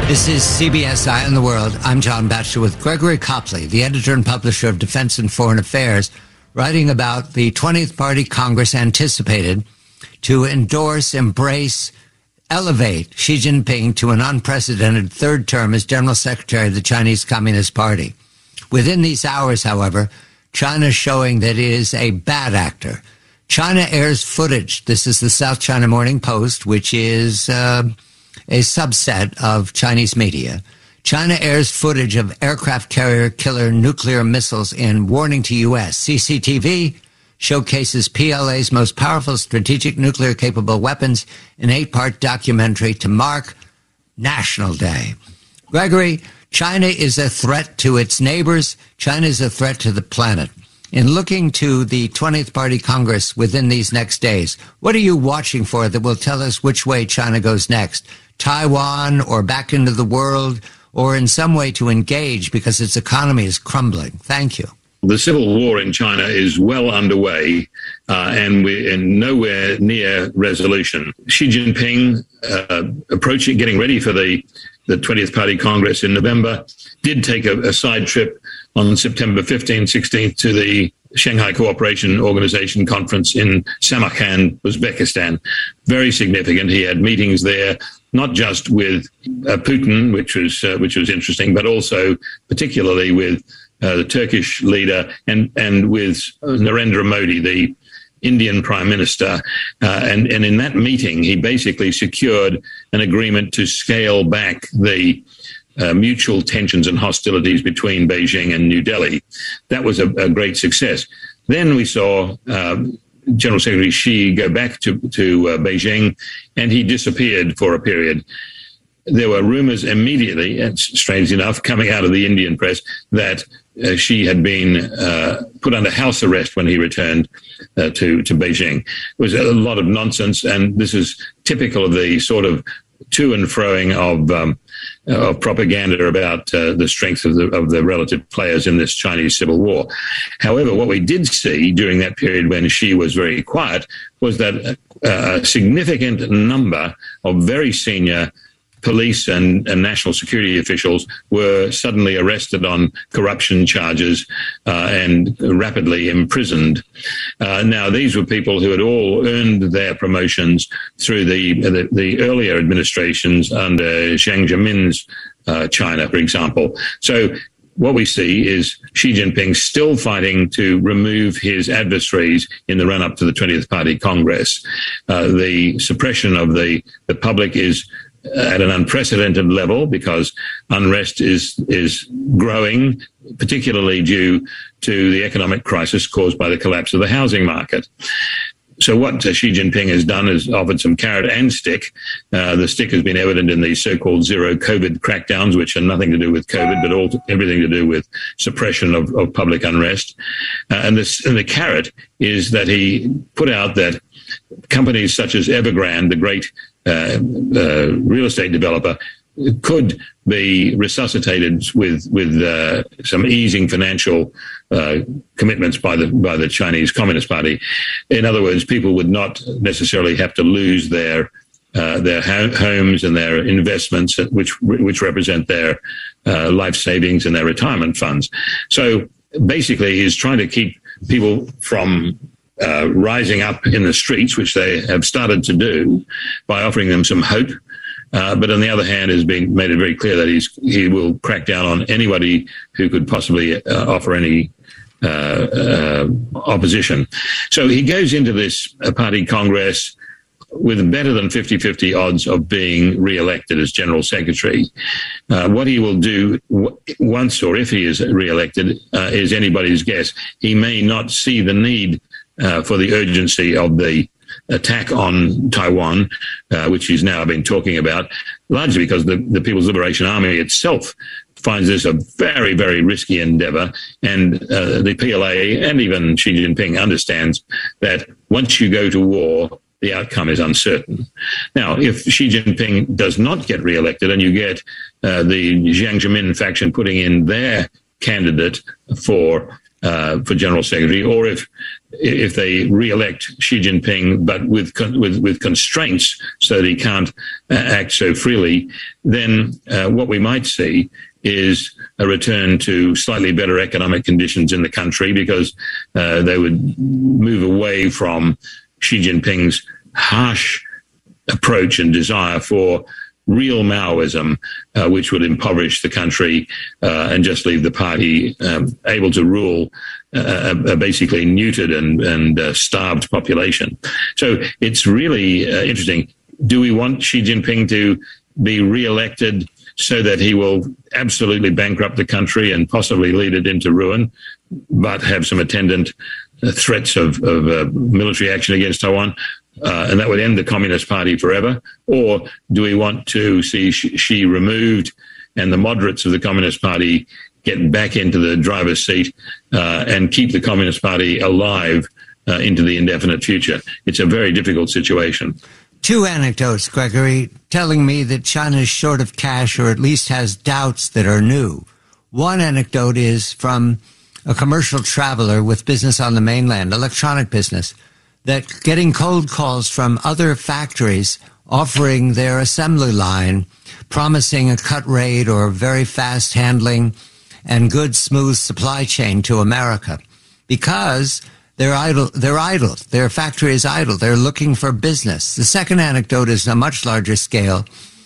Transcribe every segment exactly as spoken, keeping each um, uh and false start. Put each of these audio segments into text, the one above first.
This is C B S Eye on the World. I'm John Batchelor with Gregory Copley, the editor and publisher of Defense and Foreign Affairs, writing about the twentieth Party Congress anticipated to endorse, embrace, elevate Xi Jinping to an unprecedented third term as General Secretary of the Chinese Communist Party. Within these hours, however, China is showing that it is a bad actor. China airs footage. This is the South China Morning Post, which is uh, a subset of Chinese media. China airs footage of aircraft carrier killer nuclear missiles in warning to U S. C C T V showcases P L A's most powerful strategic nuclear-capable weapons in an eight-part documentary to mark National Day. Gregory, China is a threat to its neighbors. China is a threat to the planet. In looking to the twentieth Party Congress within these next days, what are you watching for that will tell us which way China goes next? Taiwan, or back into the world, or in some way to engage because its economy is crumbling? Thank you. The civil war in China is well underway, uh, and we're in nowhere near resolution. Xi Jinping, uh, approaching, getting ready for the, the twentieth Party Congress in November, did take a, a side trip on September fifteenth, sixteenth to the Shanghai Cooperation Organization conference in Samarkand, Uzbekistan. Very significant. He had meetings there, not just with uh, Putin, which was uh, which was interesting, but also particularly with uh, the Turkish leader and and with Narendra Modi, the Indian Prime Minister. Uh, and, and in that meeting, he basically secured an agreement to scale back the Uh, mutual tensions and hostilities between Beijing and New Delhi. That was a, a great success. Then we saw uh, General Secretary Xi go back to, to uh, Beijing, and he disappeared for a period. There were rumors immediately, and strange enough, coming out of the Indian press that uh, Xi had been uh, put under house arrest when he returned uh, to, to Beijing. It was a lot of nonsense, and this is typical of the sort of to and froing of um, of propaganda about uh, the strength of the of the relative players in this Chinese civil war. However, what we did see during that period when Xi was very quiet was that uh, a significant number of very senior police and, and national security officials were suddenly arrested on corruption charges uh, and rapidly imprisoned. Uh, now, these were people who had all earned their promotions through the the, the earlier administrations under Jiang Zemin's uh, China, for example. So what we see is Xi Jinping still fighting to remove his adversaries in the run-up to the twentieth Party Congress. Uh, the suppression of the, the public is at an unprecedented level because unrest is is growing, particularly due to the economic crisis caused by the collapse of the housing market. So what Xi Jinping has done is offered some carrot and stick. Uh, the stick has been evident in the so-called zero COVID crackdowns, which are nothing to do with COVID, but all to, everything to do with suppression of, of public unrest. Uh, and, this, and the carrot is that he put out that companies such as Evergrande, the great Uh, uh, real estate developer, could be resuscitated with with uh, some easing financial uh, commitments by the by the Chinese Communist Party. In other words, people would not necessarily have to lose their uh, their ho- homes and their investments, which which represent their uh, life savings and their retirement funds. So basically, he's trying to keep people from Uh, rising up in the streets, which they have started to do by offering them some hope. Uh, but on the other hand, has been made it very clear that he's, he will crack down on anybody who could possibly uh, offer any uh, uh, opposition. So he goes into this uh, party congress with better than fifty-fifty odds of being re-elected as General Secretary. Uh, what he will do w- once or if he is re-elected uh, is anybody's guess. He may not see the need Uh, for the urgency of the attack on Taiwan, uh, which he's now been talking about, largely because the, the People's Liberation Army itself finds this a very, very risky endeavor. And uh, the P L A and even Xi Jinping understands that once you go to war, the outcome is uncertain. Now, if Xi Jinping does not get re-elected and you get uh, the Jiang Zemin faction putting in their candidate for uh, for General Secretary, or if if they re-elect Xi Jinping, but with with with constraints so that he can't uh, act so freely, then uh, what we might see is a return to slightly better economic conditions in the country, because uh, they would move away from Xi Jinping's harsh approach and desire for real Maoism, uh, which would impoverish the country uh, and just leave the party um, able to rule a, a basically neutered and, and uh, starved population. So it's really uh, interesting. Do we want Xi Jinping to be re-elected so that he will absolutely bankrupt the country and possibly lead it into ruin, but have some attendant uh, threats of, of uh, military action against Taiwan? Uh, and that would end the Communist Party forever? Or do we want to see Xi removed and the moderates of the Communist Party get back into the driver's seat uh, and keep the Communist Party alive uh, into the indefinite future? It's a very difficult situation. Two anecdotes, Gregory, telling me that China is short of cash, or at least has doubts that are new. One anecdote is from a commercial traveler with business on the mainland, electronic business, that getting cold calls from other factories offering their assembly line, promising a cut rate or very fast handling and good, smooth supply chain to America, because they're idle. They're idle. Their factory is idle. They're looking for business. The second anecdote is on a much larger scale.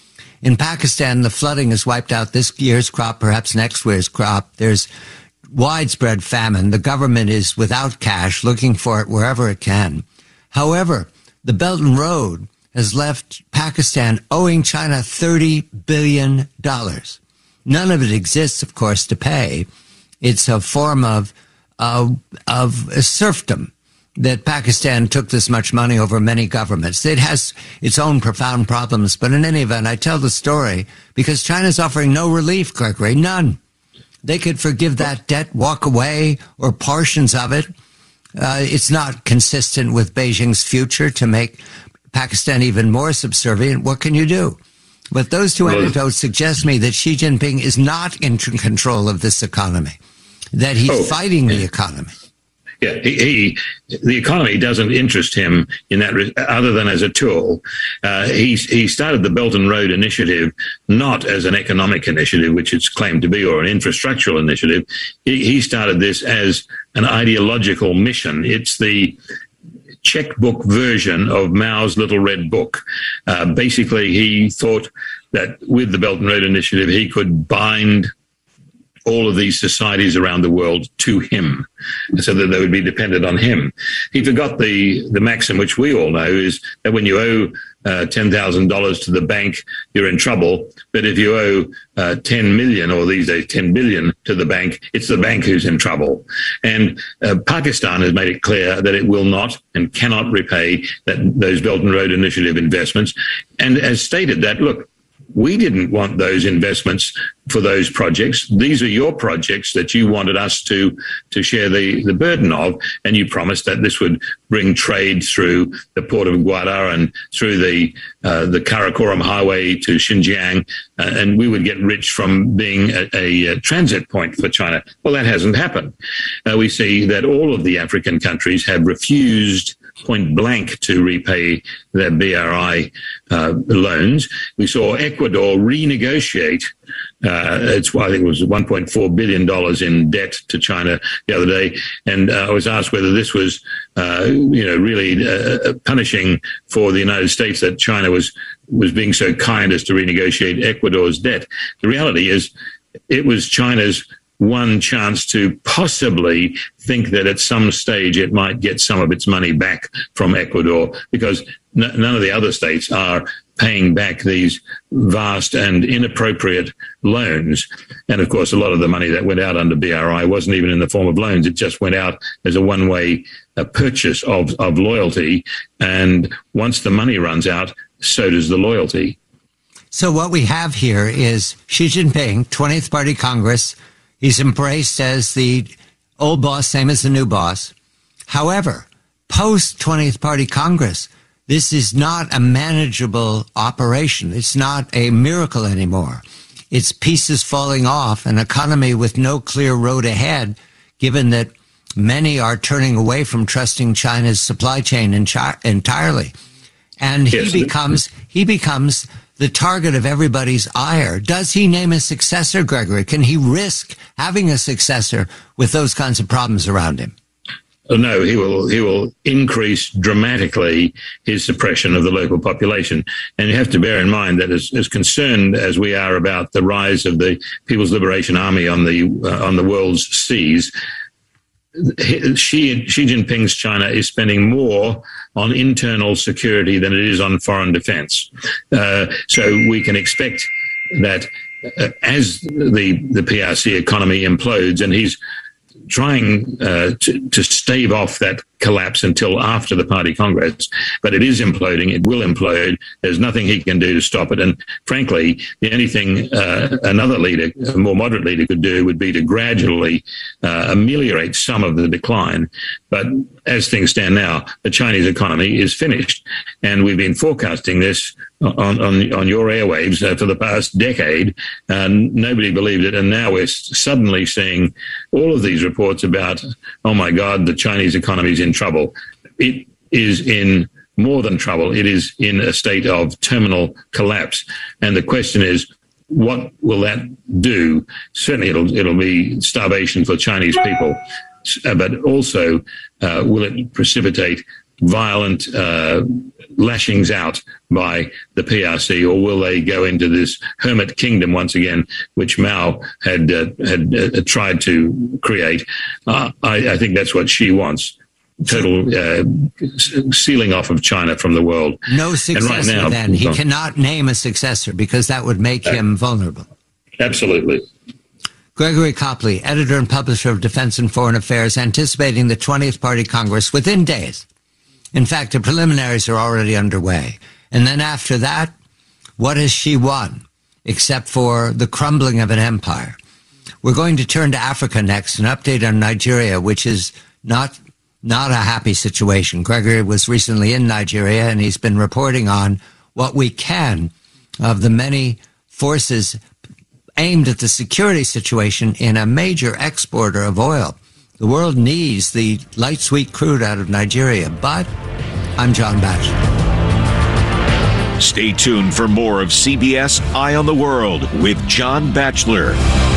In Pakistan, the flooding has wiped out this year's crop, perhaps next year's crop. There's widespread famine. The government is without cash, looking for it wherever it can. However, the Belt and Road has left Pakistan owing China thirty billion dollars. None of it exists, of course, to pay. It's a form of, uh, of serfdom that Pakistan took this much money over many governments. It has its own profound problems, but in any event, I tell the story because China's offering no relief, Gregory, none. They could forgive that debt, walk away, or portions of it. Uh, it's not consistent with Beijing's future to make Pakistan even more subservient. What can you do? But those two well, anecdotes suggest me that Xi Jinping is not in control of this economy, that he's oh, fighting the economy. Yeah, he, he, the economy doesn't interest him in that, other than as a tool. Uh, he, he started the Belt and Road Initiative not as an economic initiative, which it's claimed to be, or an infrastructural initiative. He, he started this as an ideological mission. It's the checkbook version of Mao's Little Red Book. Uh, basically, he thought that with the Belt and Road Initiative, he could bind all of these societies around the world to him, so that they would be dependent on him. He forgot the, the maxim, which we all know, is that when you owe uh, ten thousand dollars to the bank, you're in trouble. But if you owe uh, ten million, or these days ten billion to the bank, it's the bank who's in trouble. And uh, Pakistan has made it clear that it will not and cannot repay that those Belt and Road Initiative investments, and has stated that, look, we didn't want those investments for those projects. These are your projects that you wanted us to to share the, the burden of, and you promised that this would bring trade through the port of Gwadar and through the uh, the Karakoram Highway to Xinjiang, uh, and we would get rich from being a, a, a transit point for China. Well, that hasn't happened. Uh, we see that all of the African countries have refused point blank to repay their B R I uh, loans. We saw Ecuador renegotiate. Uh, it's I think it was one point four billion dollars in debt to China the other day, and uh, I was asked whether this was, uh, you know, really uh, punishing for the United States that China was was being so kind as to renegotiate Ecuador's debt. The reality is, it was China's one chance to possibly think that at some stage it might get some of its money back from Ecuador, because n- none of the other states are paying back these vast and inappropriate loans. And of course, a lot of the money that went out under B R I wasn't even in the form of loans. It just went out as a one-way uh, purchase of, of loyalty. And once the money runs out, so does the loyalty. So what we have here is Xi Jinping, twentieth Party Congress. He's embraced as the old boss, same as the new boss. However, post twentieth Party Congress, this is not a manageable operation. It's not a miracle anymore. It's pieces falling off, an economy with no clear road ahead, given that many are turning away from trusting China's supply chain enchi- entirely. And he yes. becomes he becomes the target of everybody's ire. Does he name a successor, Gregory? Can he risk having a successor with those kinds of problems around him? No, he will he will increase dramatically his suppression of the local population. And you have to bear in mind that as, as concerned as we are about the rise of the People's Liberation Army on the uh, on the world's seas, Xi, Xi Jinping's China is spending more on internal security than it is on foreign defense. Uh, so we can expect that uh, as the, the P R C economy implodes, and he's trying uh, to, to stave off that collapse until after the party congress, but it is imploding. It will implode. There's nothing he can do to stop it. And frankly, the only thing uh, another leader, a more moderate leader, could do would be to gradually uh, ameliorate some of the decline. But as things stand now, the Chinese economy is finished. And we've been forecasting this on, on, on your airwaves uh, for the past decade. And nobody believed it. And now we're suddenly seeing all of these reports about, oh my God, the Chinese economy is in trouble. It is in more than trouble. It is in a state of terminal collapse. And the question is, what will that do? Certainly it'll, it'll be starvation for Chinese people, but also uh, will it precipitate violent uh, lashings out by the P R C, or will they go into this hermit kingdom once again, which Mao had uh, had uh, tried to create? Uh, I, I think that's what Xi wants. Total uh, sealing off of China from the world. No successor, right now, then. He cannot name a successor because that would make uh, him vulnerable. Absolutely. Gregory Copley, editor and publisher of Defense and Foreign Affairs, anticipating the twentieth Party Congress within days. In fact, the preliminaries are already underway. And then after that, what has she won except for the crumbling of an empire? We're going to turn to Africa next, an update on Nigeria, which is not not a happy situation. Gregory was recently in Nigeria, and he's been reporting on what we can of the many forces aimed at the security situation in a major exporter of oil. The world needs the light sweet crude out of Nigeria, but I'm John Batchelor. Stay tuned for more of C B S Eye on the World with John Batchelor.